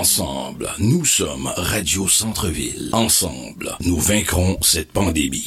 Ensemble, nous sommes Radio Centre-Ville. Ensemble, nous vaincrons cette pandémie.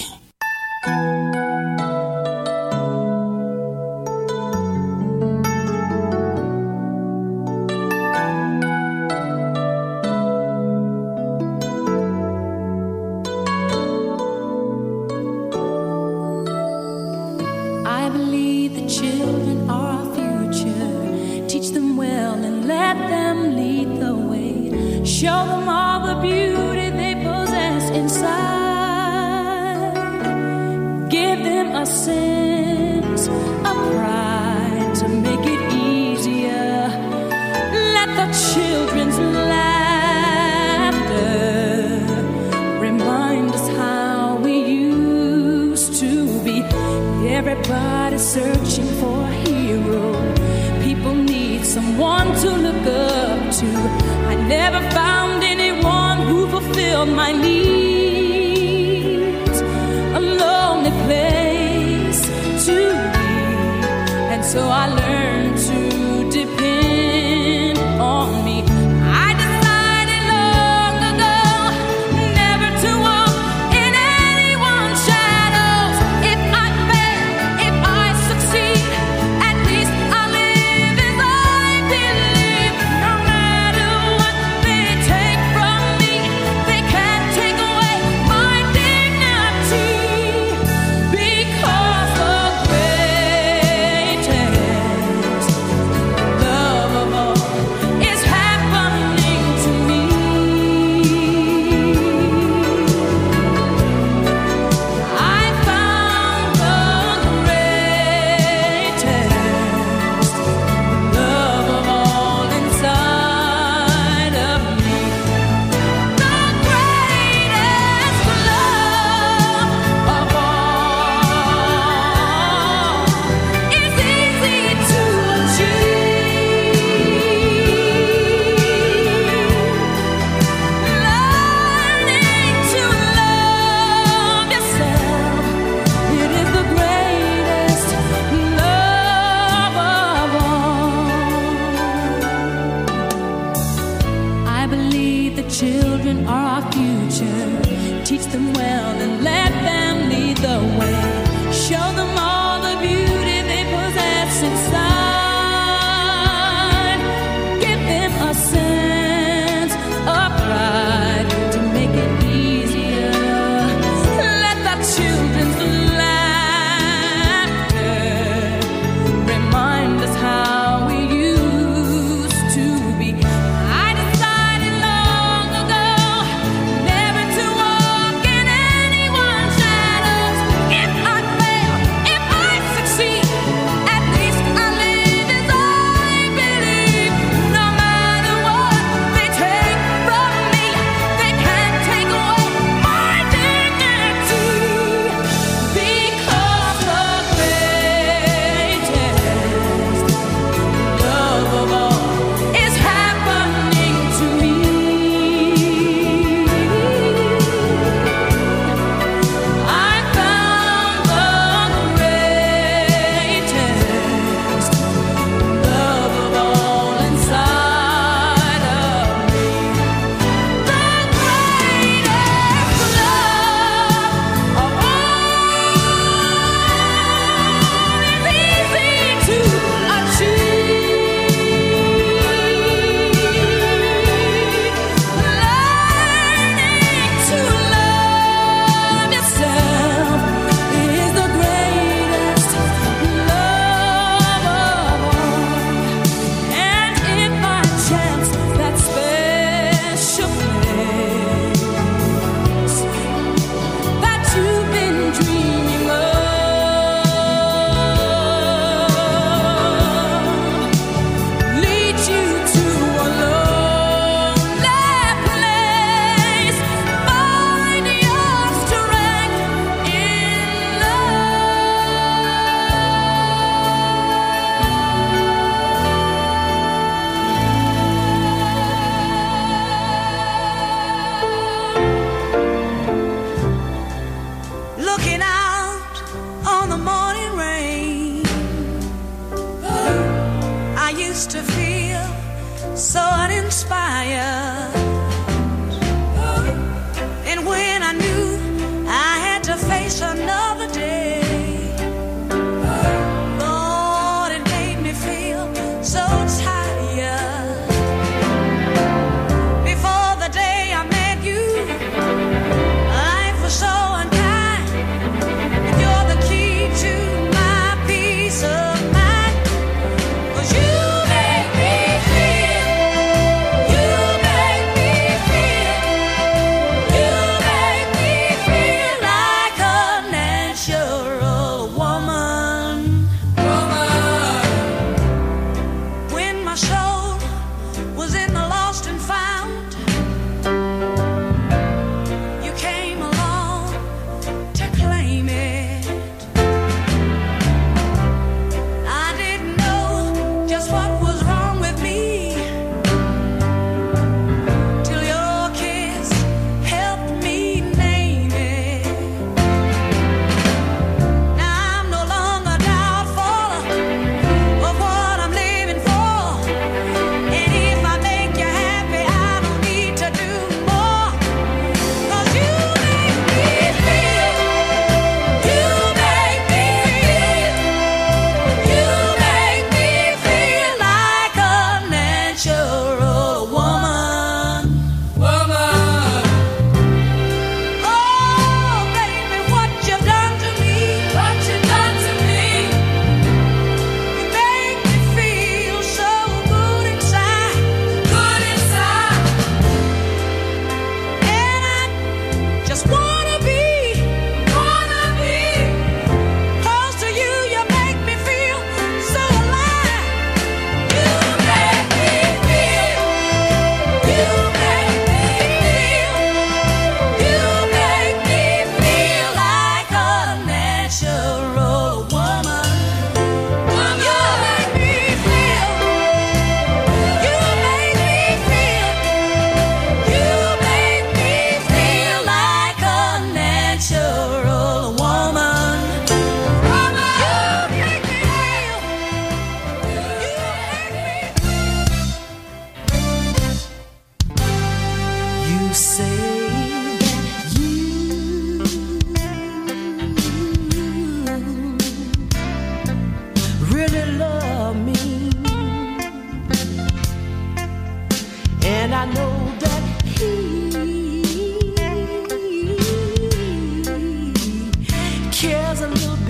used to feel so uninspired.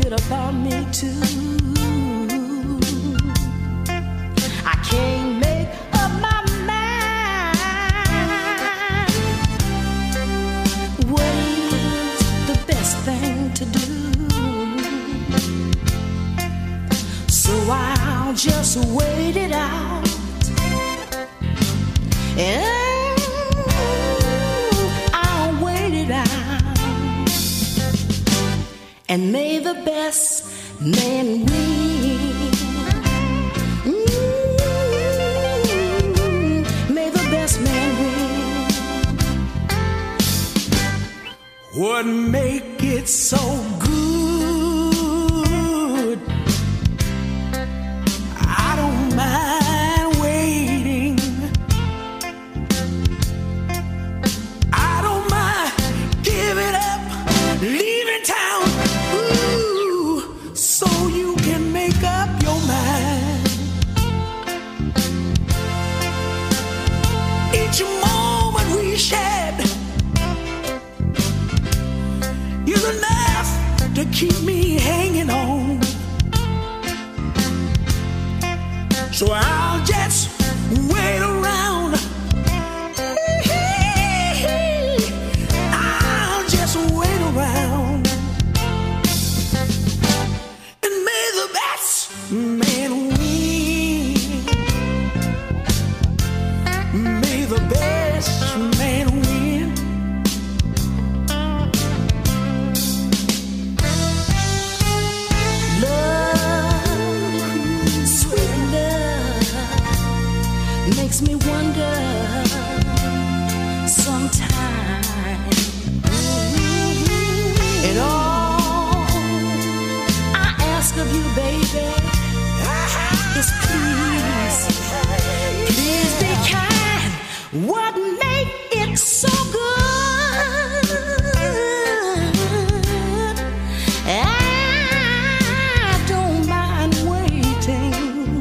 bit about me too. I can't make up my mind. What is the best thing to do? So I'll just wait it out. And I'll wait it out. And may the best man win. May the best man win. What make it so good? I don't mind waiting. I don't mind giving up, leaving town. Ooh, so you can make up your mind. Each moment we shared is enough to keep me hanging on. So I'll just wait around. I'll just wait around. And may the best man win. May the best man win. Love, sweet love, makes me wonder sometimes. And all I ask of you, baby, is please, please be kind. What make it so good? I don't mind waiting.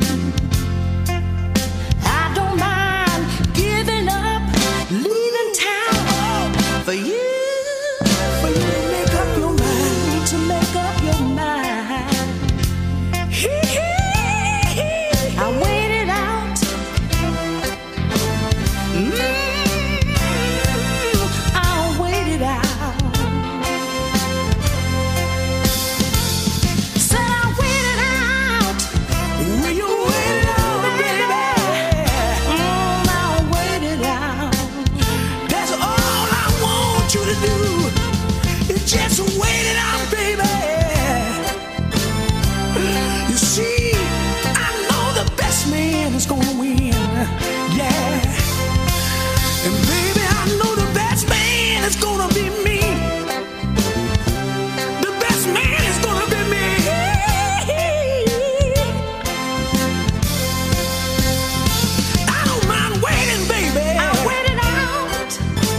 I don't mind giving up, leaving town for you to make up your mind, to make up your mind. I waited out. I'll wait it out. Said I waited out. Will you wait it out, baby? I'll wait it out. That's all I want you to do. Is just wait it out, baby. You see, I know the best man is gonna win. Yeah. And baby, I know the best man is gonna be me. The best man is gonna be me. I don't mind waiting, baby. I waited out.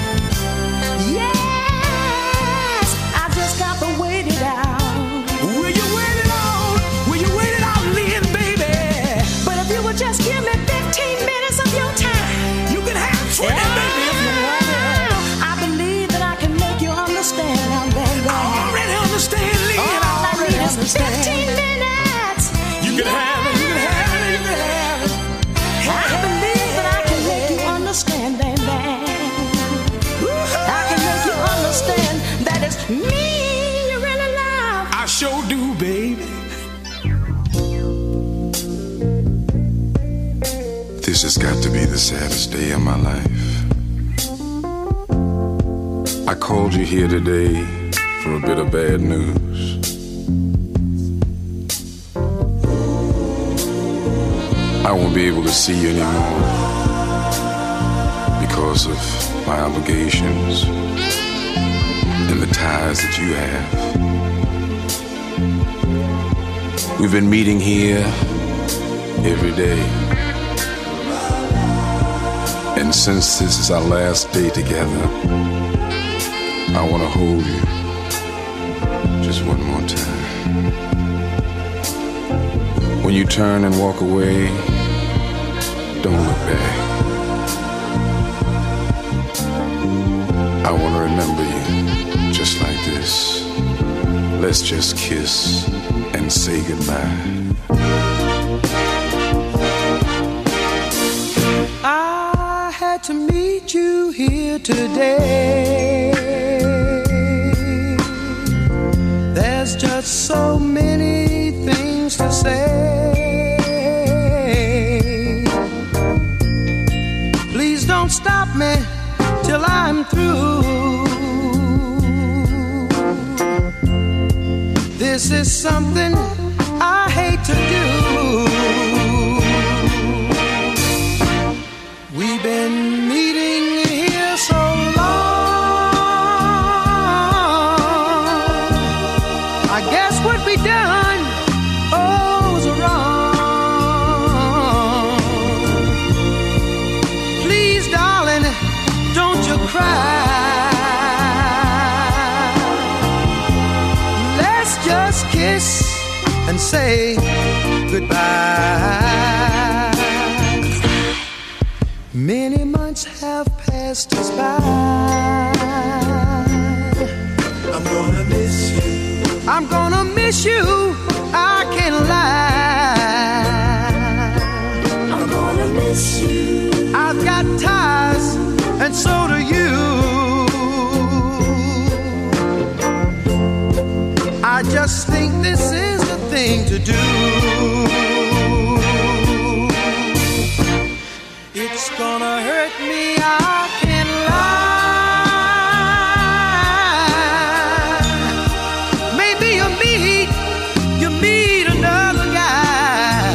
Yes, I just got to wait it out. Will you wait it out? Will you wait it out, Lynn, baby? But if you would just give me 15 minutes of your time, you can have 20, baby, if you want it. I believe that I can make you understand now, baby. I already understand, Lynn. All I need is 15 minutes. You can have it, you can have it, you can have it. I believe that I can make you understand, baby. I can make you understand that it's me you really love. I sure do, baby. This has got to be the saddest day of my life. I called you here today for a bit of bad news. I won't be able to see you anymore because of my obligations and the ties that you have. We've been meeting here every day. And since this is our last day together, I want to hold you just one more time. When you turn and walk away, don't look back. I want to remember you just like this. Let's just kiss and say goodbye. I had to meet you here today. There's just so many things to say. Please don't stop me till I'm through. This is something I hate to do. We've been meeting here so long. I guess what we done, was wrong. Please, darling, don't you cry. Let's just kiss and say goodbye. Many months have passed us by. I'm gonna miss you. I'm gonna miss you. I can't lie. I'm gonna miss you. I've got ties, and so do you. I just think this is the thing to do. It's gonna hurt me, I can't lie. Maybe you meet another guy.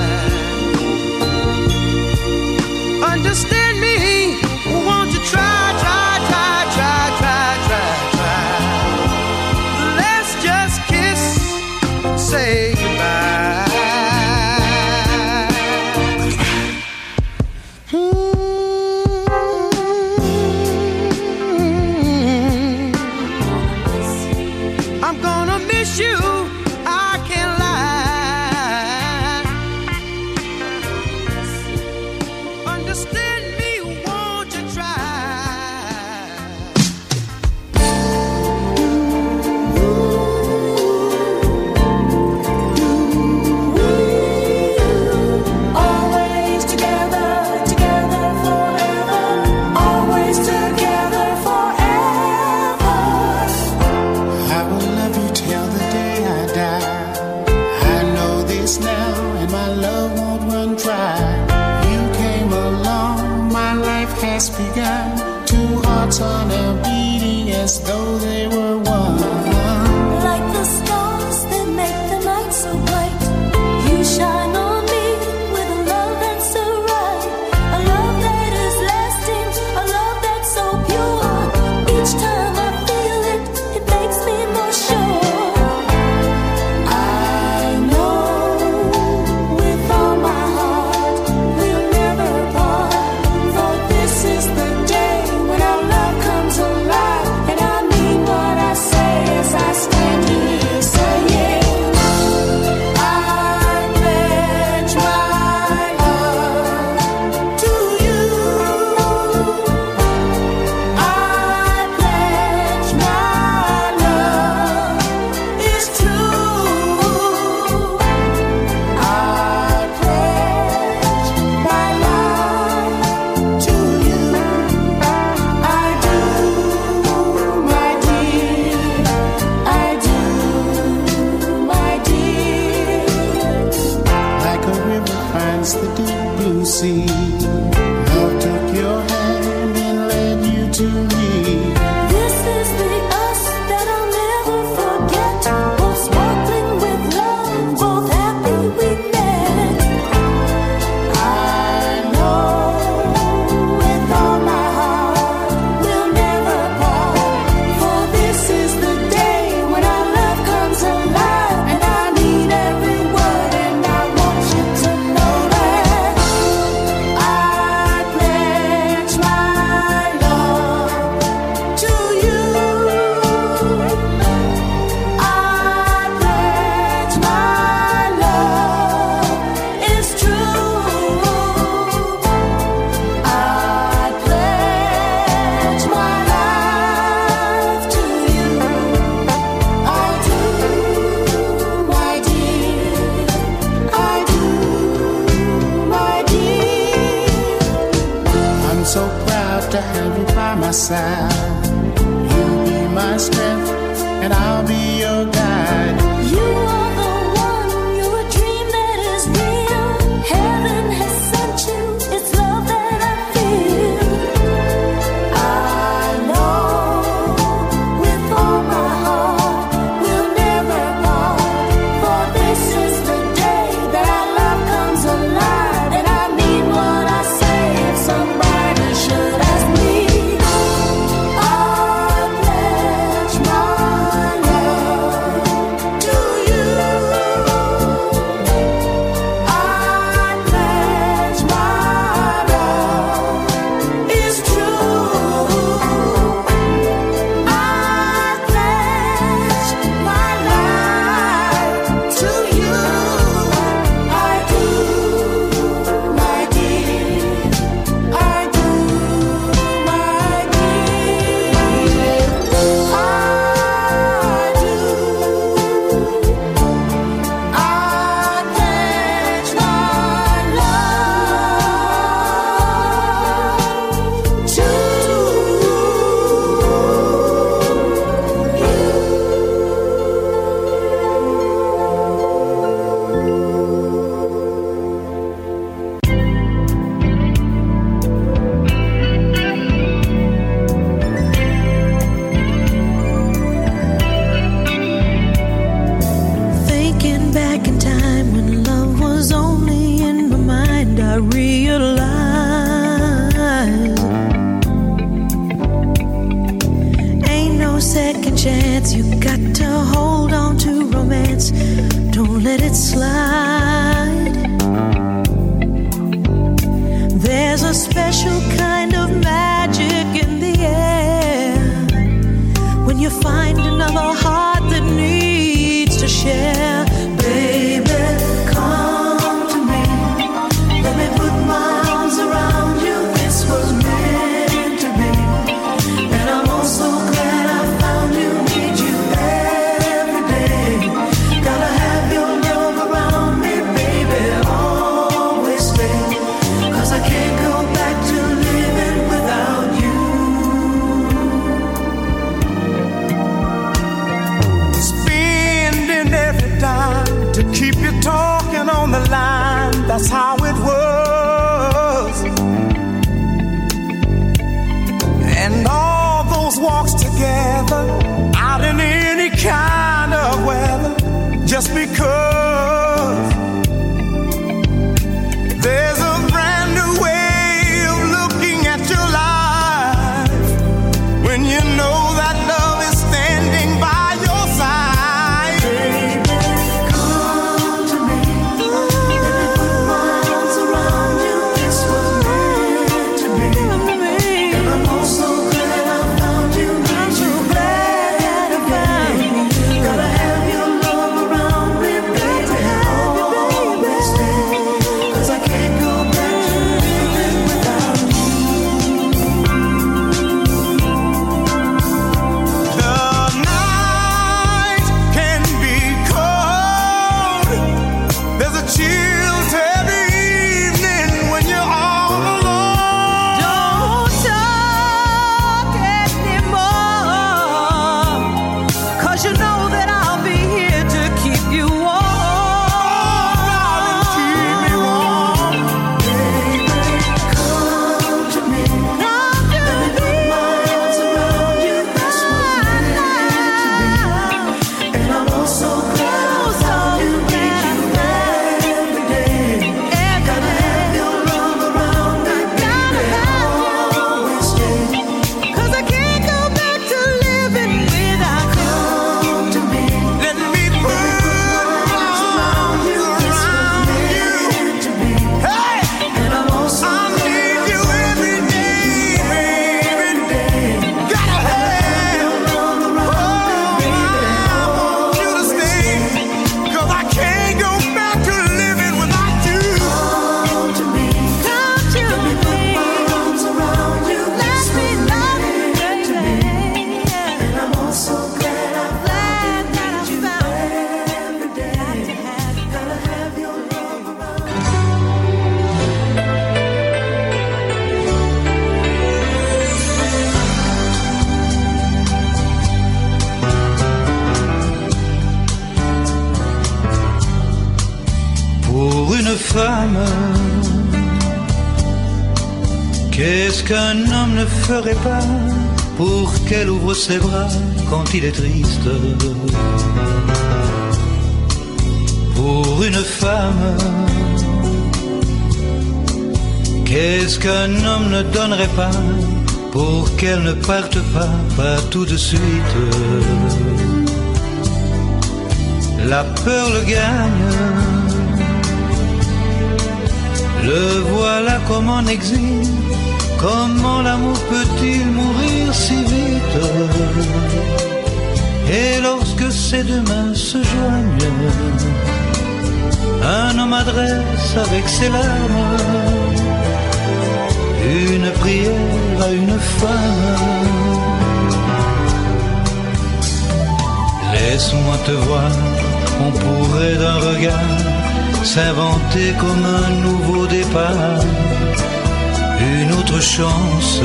Understand me, won't you try. Let's just kiss, say goodbye. I'm gonna miss you, I can't lie. Understand me, won't you try? Always together, together forever. Always together forever. I will love you till the day I die. I know this now, and my love won't run dry. You came along, my life has begun. Two hearts on a beating as though they were one. Like the stars that make the night so bright, you shine on me with a love that's so right. A love that is lasting, a love that's so pure. Each time I feel it, it makes me more sure. I know with all my heart we'll never part. For this is the day when our love comes alive. And I mean what I say as I stand here saying, I pledge my love to you. I pledge my love is true. I pledge my love to you. I do, my dear. I do, my dear. Like a river finds the deep blue sea. Love took your hand and led you to me. This is the us that I'll never forget. Both sparkling with love, both happy we met. I know with all my heart we'll never part. For this is the day when our love comes alive. And I mean every word, and I want you to know that I side. You'll be my strength, and I'll be your guide. You are the one, you're a dream that is real. Heaven has sent you, it's love that I feel. I know with all my heart we'll never part. For this is the day that our love comes alive. And I mean what I say, if somebody should ask me. I pledge my love to you. I pledge my love is true. I pledge my life to you. I do, my dear. I do, my dear. I do. I pledge my love to you. Thinking back in time when love was only in my mind, I realized ain't no second chance. You got to hold on to romance. Don't let it slide. There's a special kind of magic in the air when you find another heart that needs to share. Baby, come to me. Let me put my arms around you. This was meant to be. And I'm also glad I found you. Need you every day. Gotta have your love around me, baby. Always stay. 'Cause I can't go back to living without you. Spending every dime to keep you talking on the line. That's how it was. And all those walks together, out in any kind of weather, just because there's a brand new way of looking at your life when you know that love is standing by your side. Come to me. Let me put my arms around you. This was meant to be. And I'm also glad I found you. I'm so glad that I found you. Gotta have your love around me, baby. femme, qu'est-ce qu'un homme ne ferait pas pour qu'elle ouvre ses bras quand il est triste? Pour une femme, qu'est-ce qu'un homme ne donnerait pas pour qu'elle ne parte pas tout de suite? La peur le gagne, le voilà comme en exil. Comment l'amour peut-il mourir si vite? Et lorsque ses deux mains se joignent, un homme adresse avec ses larmes une prière à une femme. Laisse-moi te voir, on pourrait d'un regard s'inventer comme un nouveau départ, une autre chance.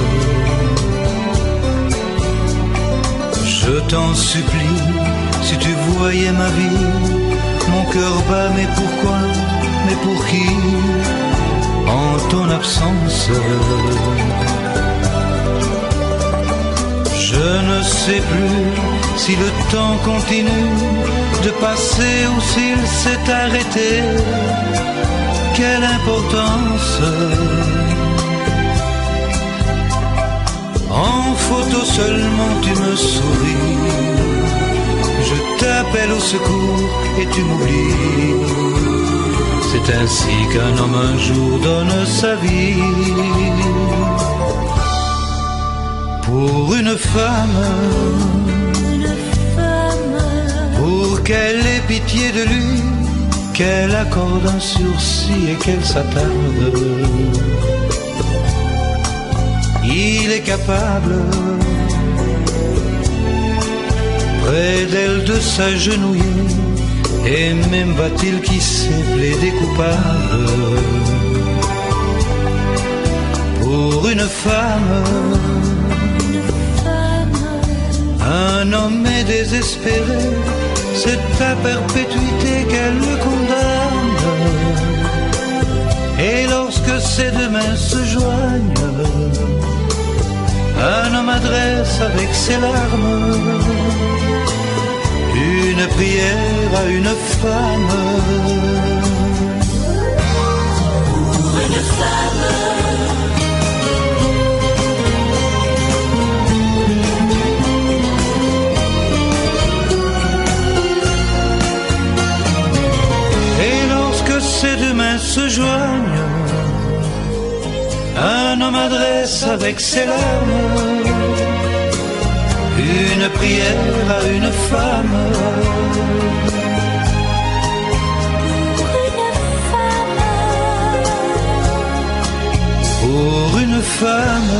Je t'en supplie, si tu voyais ma vie, mon cœur bat, mais pourquoi, mais pour qui, en ton absence? Je ne sais plus si le temps continue de passer ou s'il s'est arrêté. Quelle importance! En photo seulement tu me souris. Je t'appelle au secours et tu m'oublies. C'est ainsi qu'un homme un jour donne sa vie. Pour une femme, pour qu'elle ait pitié de lui, qu'elle accorde un sursis et qu'elle s'attarde. Il est capable, près d'elle, de s'agenouiller, et même va-t-il, qui sait, plaider coupable. Pour une femme, un homme est désespéré, c'est à perpétuité qu'elle le condamne. Et lorsque ses deux mains se joignent, un homme adresse avec ses larmes une prière à une femme. Pour une femme, et lorsque ses deux mains se joignent, un homme adresse avec ses larmes une prière à une femme. Pour une femme.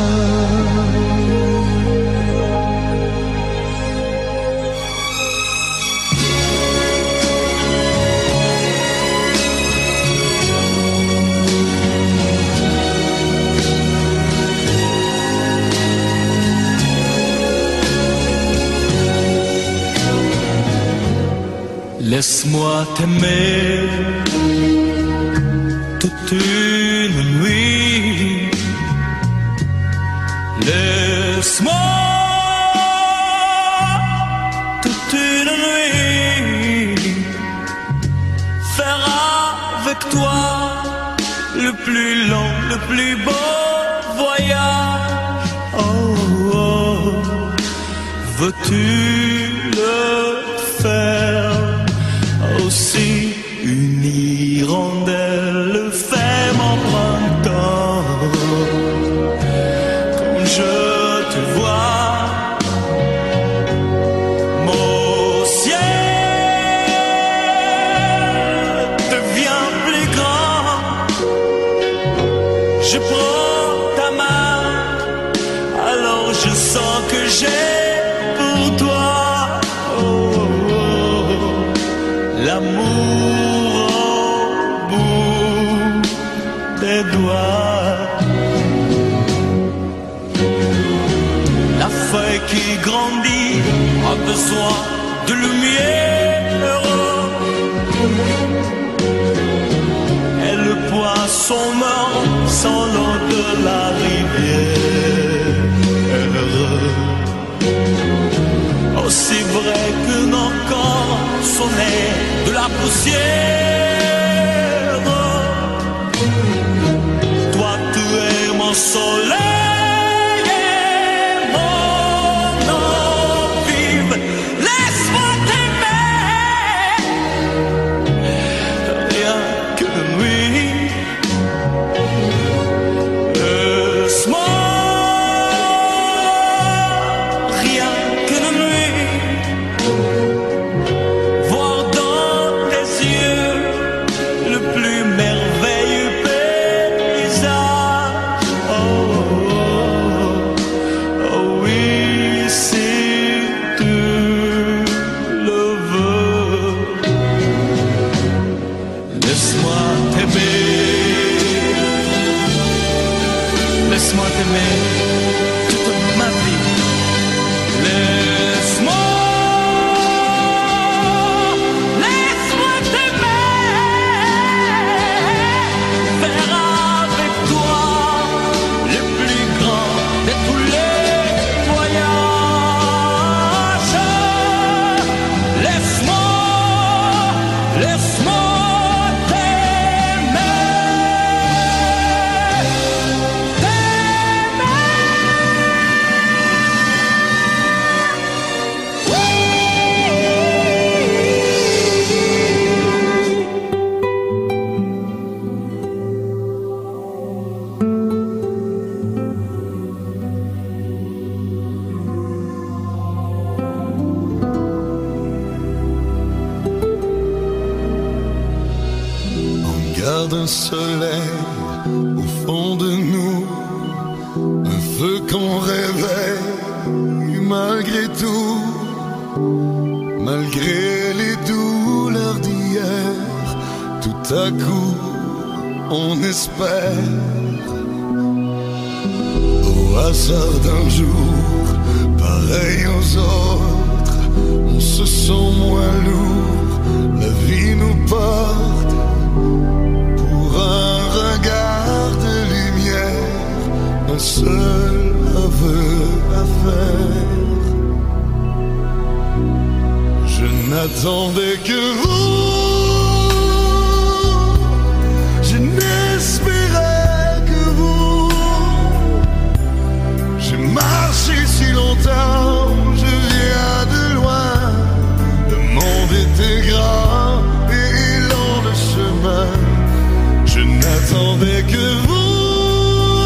Laisse-moi t'aimer toute une nuit. Laisse-moi toute une nuit faire avec toi le plus long, le plus beau voyage. Oh, oh. Veux-tu le faire? Aussi une hirondelle fait mon printemps. Quand je te vois, mon ciel devient plus grand. Je prends ta main, alors je sens que j'ai pour toi l'amour au bout des doigts. La feuille qui grandit a besoin de lumière. poissons morts sans l'eau de la rivière. Aussi vrai que nos corps sont nés de la poussière. Toi tu es mon soleil et mon eau vive. Laisse-moi t'aimer, rien que de nuit. Laisse-moi, rien que de nuit, voir dans tes yeux le plus merveilleux paysage. Oh, oh, oh oui, si tu le veux. Laisse-moi t'aimer, laisse-moi t'aimer toute ma vie. Laisse-moi t'aimer, faire avec toi le plus grand de tous les voyages. Laisse-moi On garde un soleil au fond de nous, un feu qu'on réveille malgré tout, malgré les douleurs d'hier. Tout à coup, on espère au hasard d'un jour, pareil aux autres, on se sent moins lourd, la vie nous porte pour un regard de lumière, un seul aveu à faire. Je n'attendais que vous, je n'espérais que vous. J'ai marché si longtemps, je viens de loin, le monde était grand et long le chemin. Je n'attendais que vous,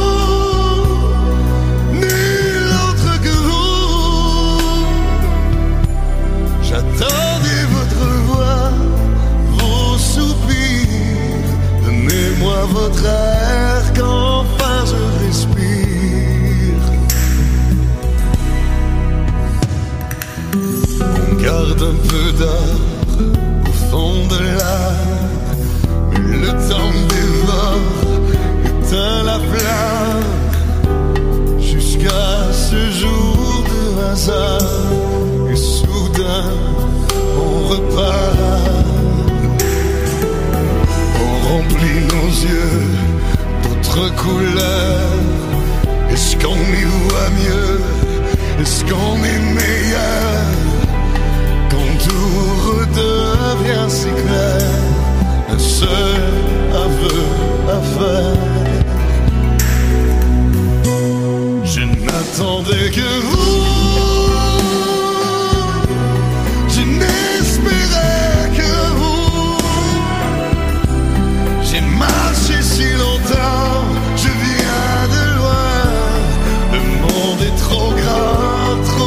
nul autre que vous. J'attendais votre voix, vos soupirs. Donnez-moi votre air qu'enfin je respire. On garde un peu d'or au fond de l'âme, le temps dévore, éteint la flamme, jusqu'à ce jour de hasard, et soudain on repart. On remplit nos yeux d'autres couleurs. Est-ce qu'on y voit mieux? Est-ce qu'on est meilleur? Quand tout redevient si clair, un seul aveu à faire. Je n'attendais que vous, je n'espérais que vous. J'ai marché si longtemps, je viens de loin. Le monde est trop grand, trop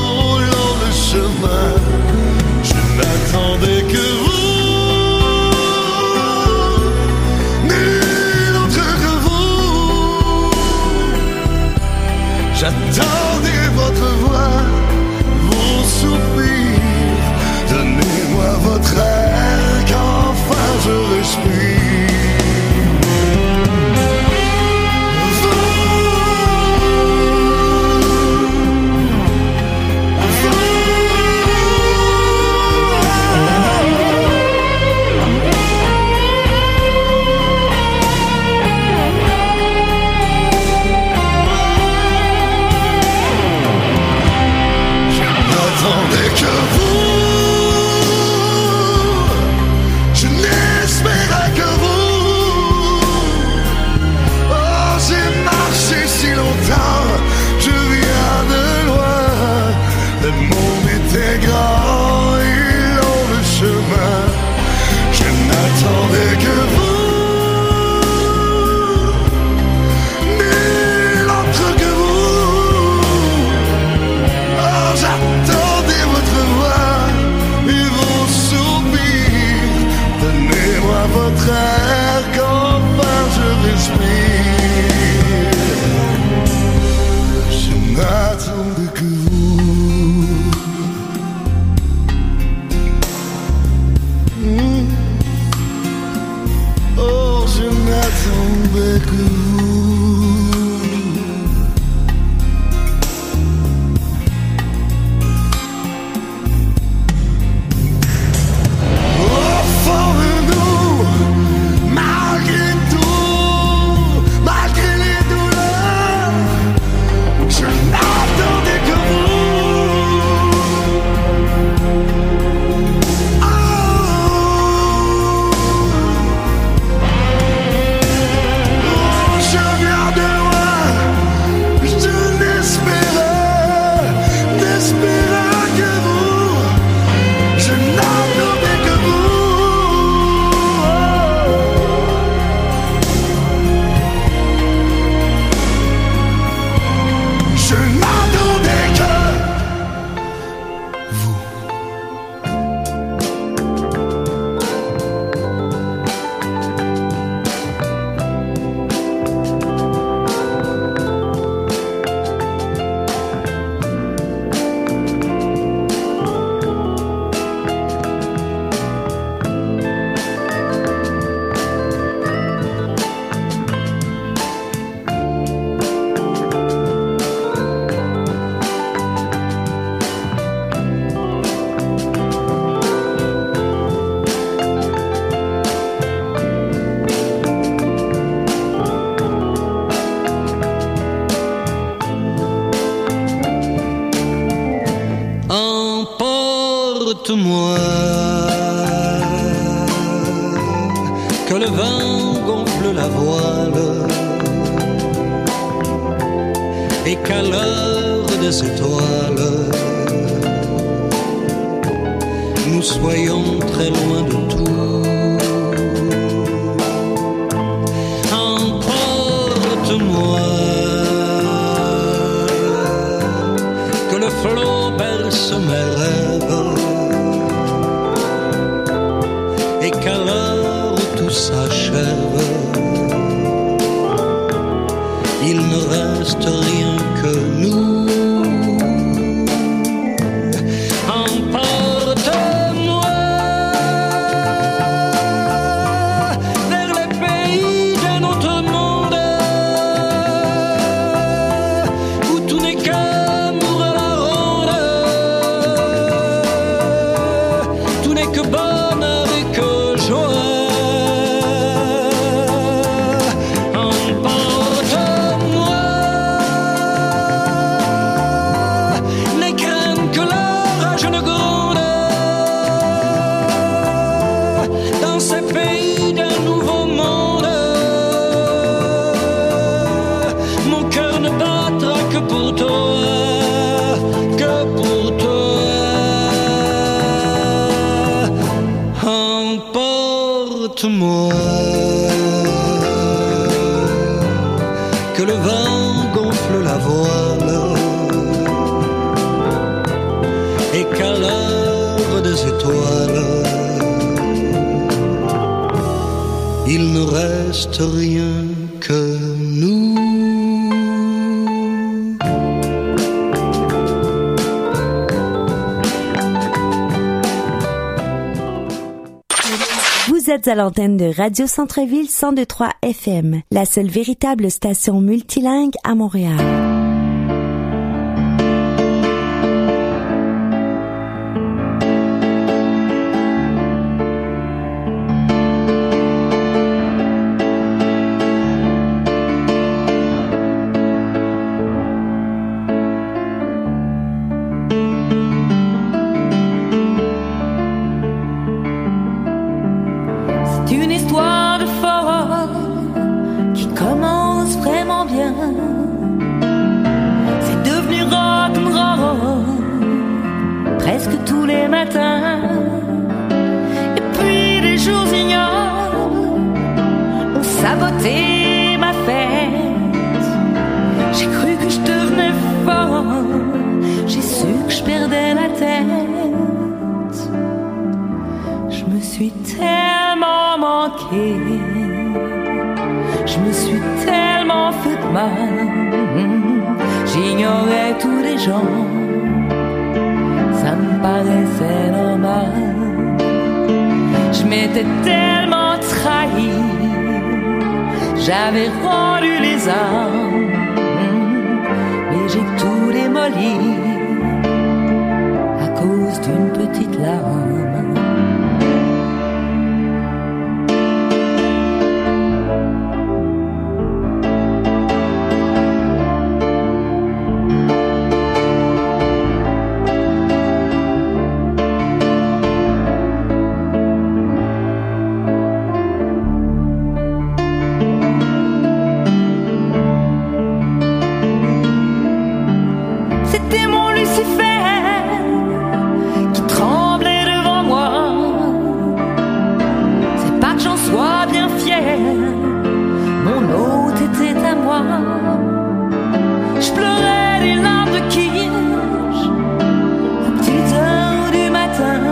à votre air qu'enfin je respire. Je n'attendais que vous. Oh, je n'attendais que vous. Emporte-moi, que le vent gonfle la voile et qu'à l'heure des étoiles, nous soyons très loin de tout. Emporte-moi, que le flot berce mes rêves et qu'à l'heure où tout s'achève, il ne reste rien que nous. Emporte-moi vers les pays d'un autre monde où tout n'est qu'amour à la ronde, tout n'est que bonheur et que joie. Emporte-moi, que le vent gonfle la voile et qu'à l'heure des étoiles, il ne reste rien que nous. Vous êtes à l'antenne de Radio Centre-Ville 102.3 FM, la seule véritable station multilingue à Montréal. Une histoire de folle qui commence vraiment bien. C'est devenu rock'n'roll presque tous les matins. Et puis des jours ignobles ont saboté ma fête. J'ai cru que je devenais folle, j'ai su que je perdais la tête. Je me suis tellement tellement manqué, je me suis tellement fait de mal, j'ignorais tous les gens, ça me paraissait normal. Je m'étais tellement trahi, j'avais rendu les armes, mais j'ai tout démoli à cause d'une petite larme. C'était mon Lucifer qui tremblait devant moi. C'est pas que j'en sois bien fier, mon hôte était à moi. Je pleurais des larmes de quiche aux petites heures du matin.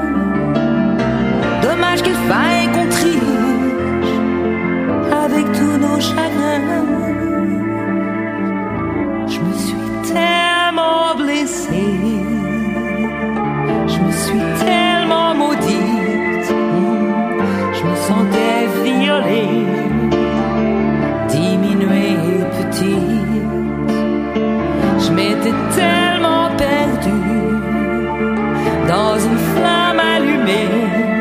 Dommage qu'il faille qu'on triche avec tous nos chagrins. Je me suis tellement blessée, je me suis tellement maudite, je me sentais violée, diminuée et petite. Je m'étais tellement perdue dans une flamme allumée.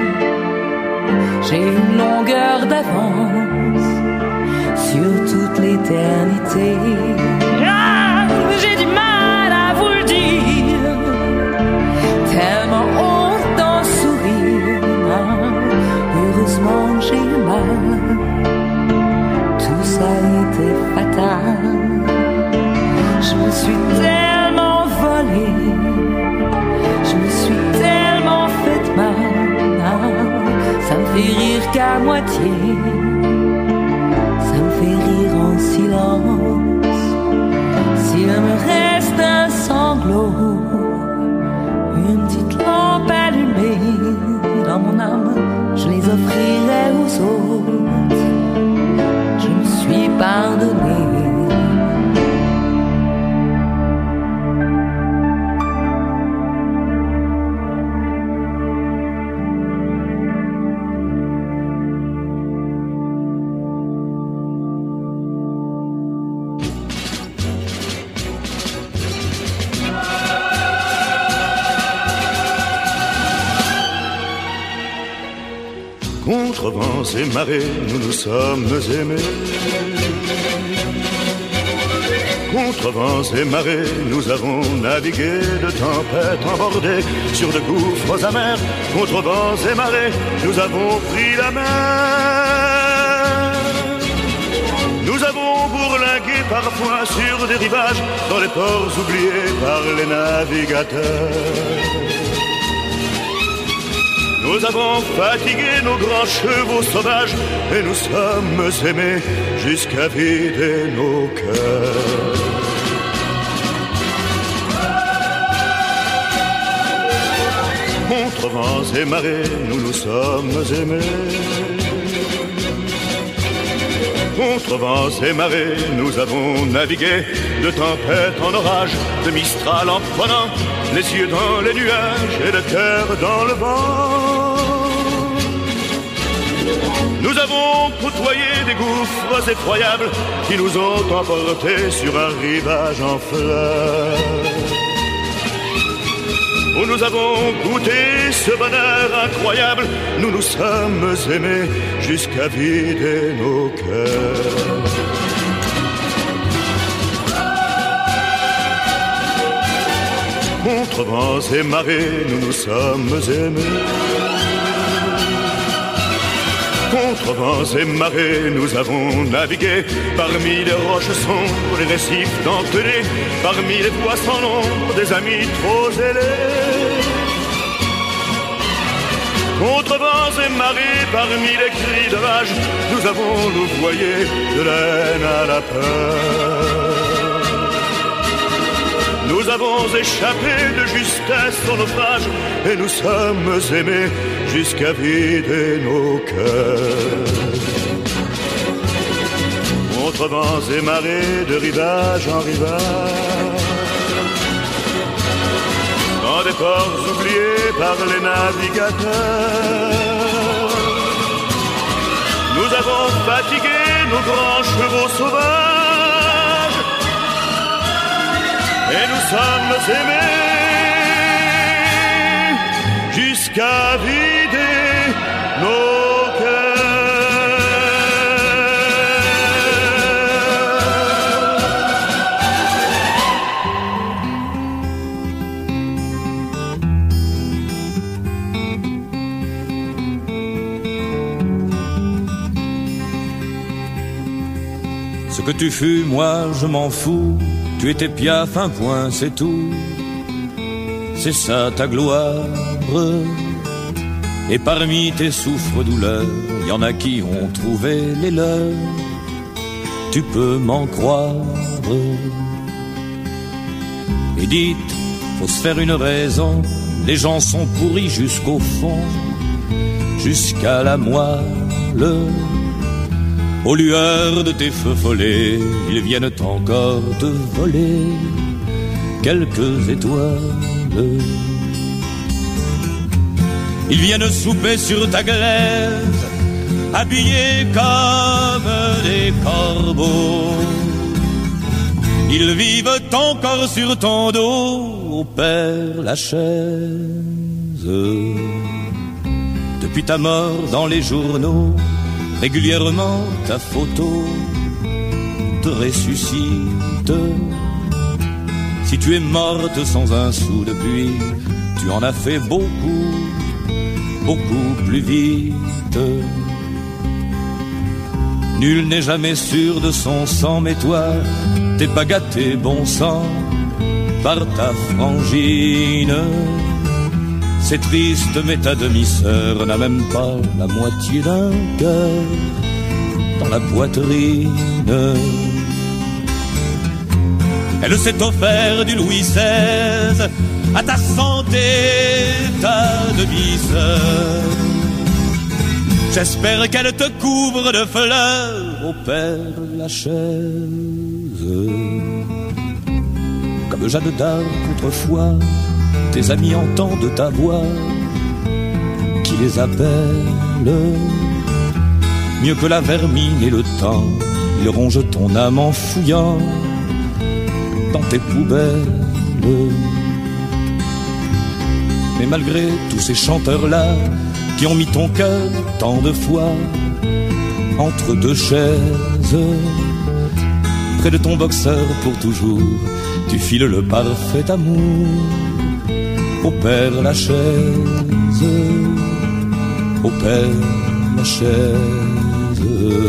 J'ai une longueur d'avance sur toute l'éternité. J'ai du mal à vous le dire, tellement honte d'en sourire. Heureusement j'ai eu mal, tout ça était fatal. Je me suis tellement volée, je me suis tellement fait mal. Ça me fait rire qu'à moitié, ça me fait rire en silence. S'il me reste un sanglot, une petite lampe allumée dans mon âme, je les offrirai aux autres. Je me suis pardonné. Contre vents et marées, nous nous sommes aimés. Contre vents et marées, nous avons navigué de tempêtes embordées sur de gouffres amers. Contre vents et marées, nous avons pris la mer. Nous avons bourlingué parfois sur des rivages dans les ports oubliés par les navigateurs. Nous avons fatigué nos grands chevaux sauvages et nous sommes aimés jusqu'à vider nos cœurs. Contre vents et marées, nous nous sommes aimés. Contre vents et marées, nous avons navigué de tempête en orage, de Mistral en prenant les yeux dans les nuages et le cœur dans le vent. Nous avons côtoyé des gouffres effroyables qui nous ont emportés sur un rivage en fleurs. Où nous avons goûté ce bonheur incroyable, nous nous sommes aimés jusqu'à vider nos cœurs. Contre vents et marées, nous nous sommes aimés. Contre vents et marées, nous avons navigué parmi les roches sombres, les récifs dentelés, parmi les toits sans nombre, des amis trop zélés. Contre vents et marées, parmi les cris de rage, nous avons louvoyé de la haine à la peur. Nous avons échappé de justesse au naufrage et nous sommes aimés jusqu'à vider nos cœurs. Contre vents et marées, de rivage en rivage, dans des ports oubliés par les navigateurs, nous avons fatigué nos grands chevaux sauvages et nous sommes aimés jusqu'à vider nos Que tu fus, moi je m'en fous. Tu étais Piaf, un point, c'est tout. C'est ça ta gloire. Et parmi tes souffres-douleurs, y en a qui ont trouvé les leurs. Tu peux m'en croire. Et dites, faut se faire une raison. Les gens sont pourris jusqu'au fond, jusqu'à la moelle. Aux lueurs de tes feux follets, ils viennent encore te voler quelques étoiles. Ils viennent souper sur ta glaise, habillés comme des corbeaux. Ils vivent encore sur ton dos, au Père Lachaise. Depuis ta mort dans les journaux, régulièrement ta photo te ressuscite. Si tu es morte sans un sou depuis, tu en as fait beaucoup, beaucoup plus vite. Nul n'est jamais sûr de son sang, mais toi, t'es pas gâté bon sang par ta frangine. C'est triste, mais ta demi-sœur n'a même pas la moitié d'un cœur dans la poitrine. Elle s'est offert du Louis XVI à ta santé, ta demi-sœur. J'espère qu'elle te couvre de fleurs, au Père Lachaise. Comme Jeanne d'Arc autrefois, tes amis entendent ta voix qui les appelle. Mieux que la vermine et le temps, ils rongent ton âme en fouillant dans tes poubelles. Mais malgré tous ces chanteurs-là qui ont mis ton cœur tant de fois entre deux chaises, près de ton boxeur pour toujours, tu files le parfait amour au Père Lachaise, au Père Lachaise.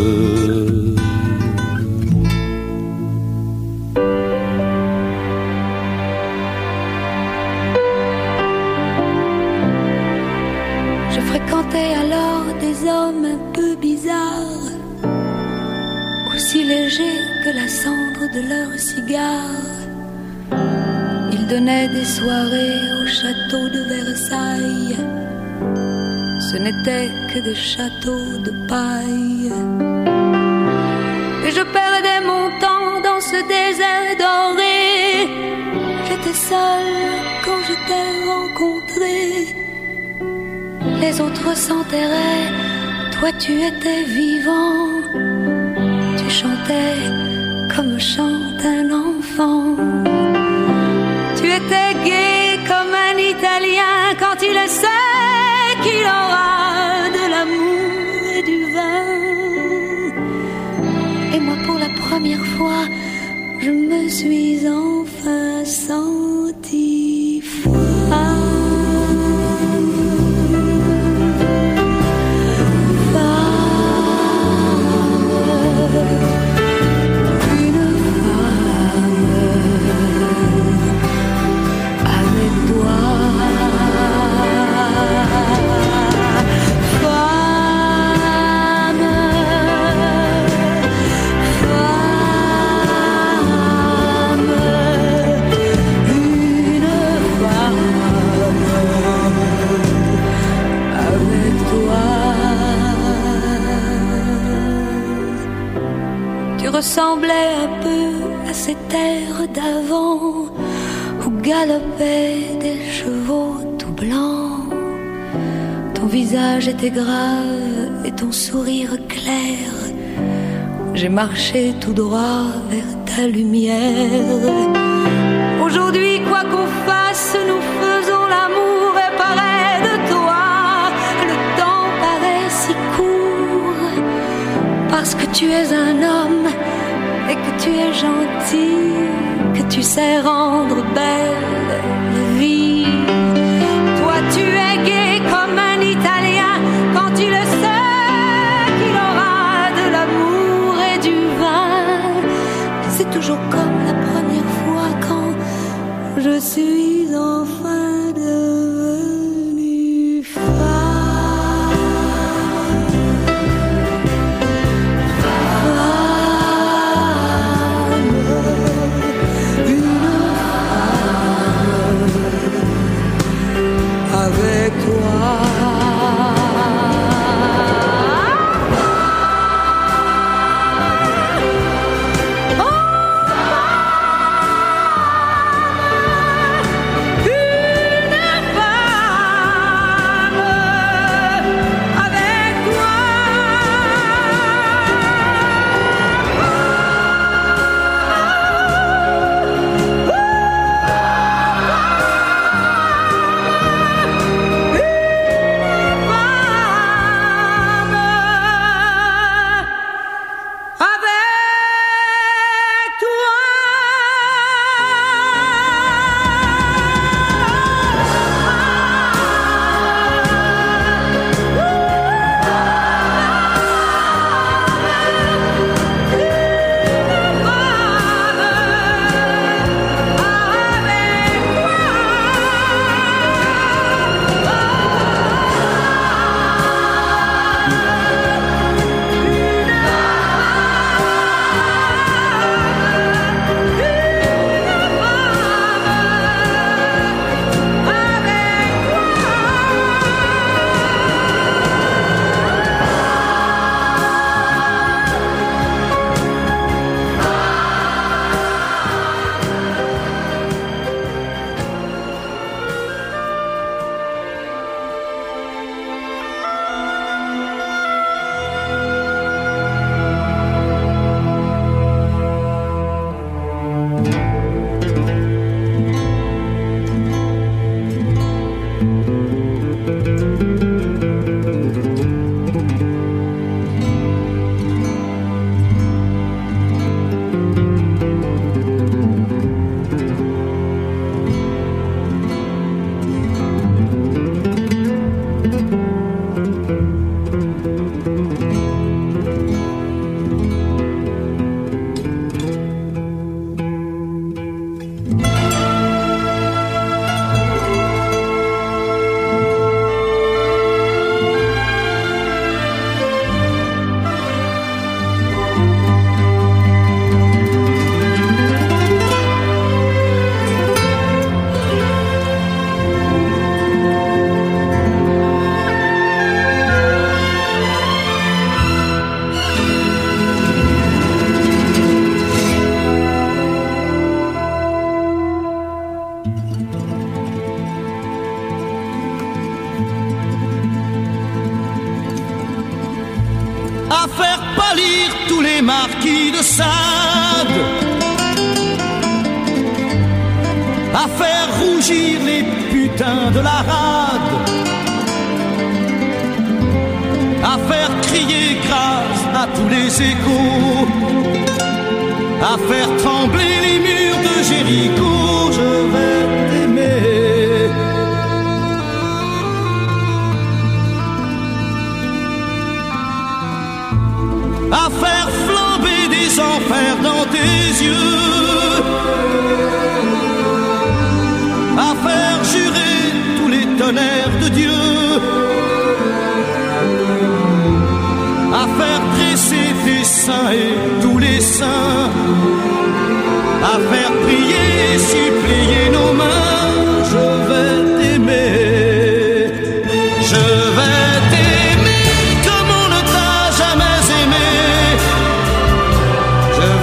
Je fréquentais alors des hommes un peu bizarres, aussi légers que la cendre de leur cigare. Ils donnaient des soirées au château de Versailles. Ce n'étaient que des châteaux de paille. Et je perdais mon temps dans ce désert doré. J'étais seule quand je t'ai rencontré. Les autres s'enterraient, toi tu étais vivant. Tu chantais comme chante un enfant. Tu étais gai comme un Italien quand il sait qu'il aura de l'amour et du vin. Et moi pour la première fois, je me suis enfin sentie femme. Femme, ressemblais un peu à ces terres d'avant où galopaient des chevaux tout blancs. Ton visage était grave et ton sourire clair. J'ai marché tout droit vers ta lumière. Aujourd'hui, quoi qu'on fasse, nous faisons l'amour et pareil de toi. Le temps paraît si court parce que tu es un homme et que tu es gentil, que tu sais rendre belle la vie. Toi, tu es gai comme un Italien quand tu le sais qu'il aura de l'amour et du vin. C'est toujours comme la première fois quand je suis enfin devenue femme. Avec toi. À faire pâlir tous les marquis de Sade, à faire rougir les putains de la rade, à faire crier grâce à tous les échos, à faire trembler les murs de Jéricho. Je vais t'aimer. À faire flamber des enfers dans tes yeux, à faire jurer tous les tonnerres de Dieu, à faire dresser tes saints et tous les saints, à faire prier et supplier nos mains. Je vais t'aimer. Je vais t'aimer comme on ne t'a jamais aimé. Je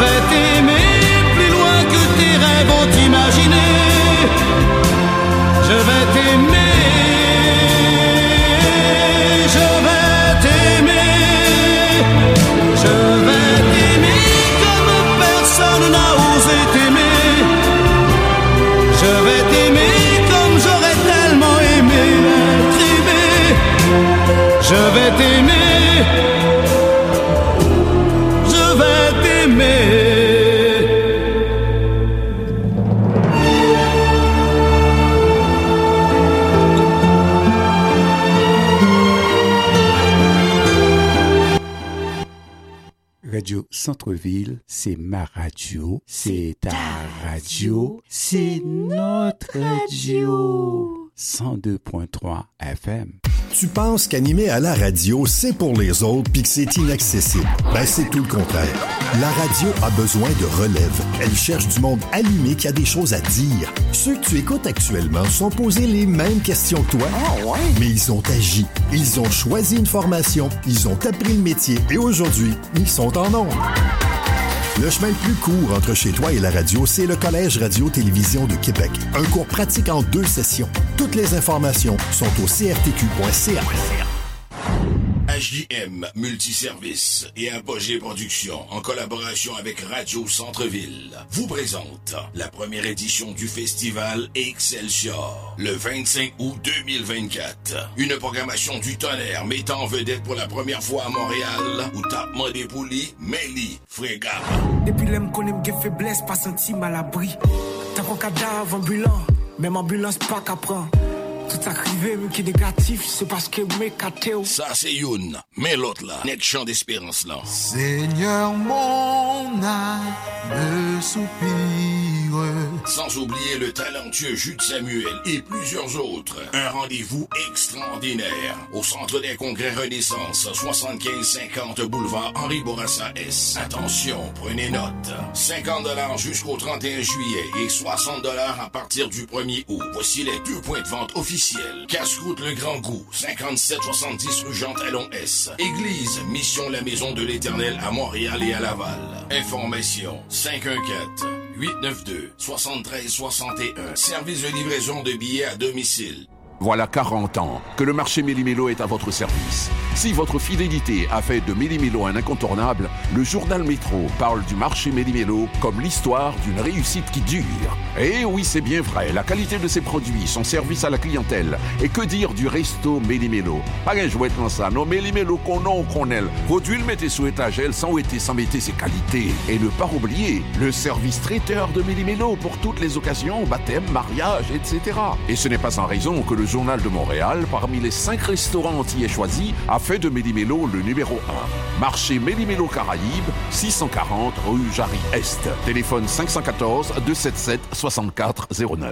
Radio Centre-Ville, c'est ma radio, c'est ta radio, c'est notre radio. 102.3 FM. Tu penses qu'animer à la radio, c'est pour les autres puis que c'est inaccessible. Ben, c'est tout le contraire. La radio a besoin de relève. Elle cherche du monde allumé qui a des choses à dire. Ceux que tu écoutes actuellement sont posés les mêmes questions que toi. Oh, ouais. Mais ils ont agi. Ils ont choisi une formation. Ils ont appris le métier. Et aujourd'hui, ils sont en ondes. Le chemin le plus court entre chez toi et la radio, c'est le Collège Radio-Télévision de Québec. Un cours pratique en 2 sessions. Toutes les informations sont au crtq.ca. HJM Multiservice et Apogée Productions, en collaboration avec Radio Centre-Ville, vous présente la première édition du festival Excelsior, le 25 août 2024. Une programmation du tonnerre mettant en vedette pour la première fois à Montréal, où tapement des poulies, Méli, Fréga. Depuis l'aime qu'on aime que faiblesse, pas senti mal à l'abri. Tant qu'on cadavre ambulant, même ambulance pas qu'à prendre. Tout ça crivé, même qui est négatif, c'est parce que mes catéos. Ça c'est Youn, mais l'autre là, n'est que chant d'espérance là. Seigneur, mon âme me soupire. Sans oublier le talentueux Jude Samuel et plusieurs autres. Un rendez-vous extraordinaire au Centre des Congrès Renaissance, 7550 boulevard Henri Bourassa S. Attention, prenez note. 50$ jusqu'au 31 juillet et 60$ à partir du 1er août. Voici les 2 points de vente officiels. Casse-croûte Le Grand Goût, 5770 rue Jean-Talon S. Église Mission La Maison de l'Éternel à Montréal et à Laval. Information 514-892-7361. Service de livraison de billets à domicile. Voilà 40 ans que le marché Méli-Mélo est à votre service. Si votre fidélité a fait de Méli-Mélo un incontournable, le journal Métro parle du marché Méli-Mélo comme l'histoire d'une réussite qui dure. Et oui, c'est bien vrai, la qualité de ses produits, son service à la clientèle. Et que dire du resto Méli-Mélo? Pas un jouet dans ça, non, Méli-Mélo qu'on aime. Produit le mettez sous étagère sans mettre ses qualités. Et ne pas oublier le service traiteur de Méli-Mélo pour toutes les occasions, baptême, mariage, etc. Et ce n'est pas sans raison que le Journal de Montréal, parmi les 5 restaurants antillais choisis, a fait de Méli-Mélo le numéro 1. Marché Méli-Mélo Caraïbes, 640 rue Jarry-Est. Téléphone 514-277-6409.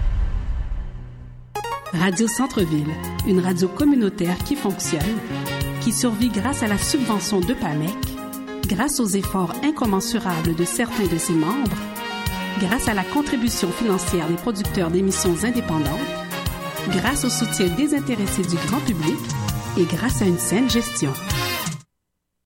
Radio Centre-Ville, une radio communautaire qui fonctionne, qui survit grâce à la subvention de PAMEC, grâce aux efforts incommensurables de certains de ses membres, grâce à la contribution financière des producteurs d'émissions indépendantes, grâce au soutien désintéressé du grand public et grâce à une saine gestion.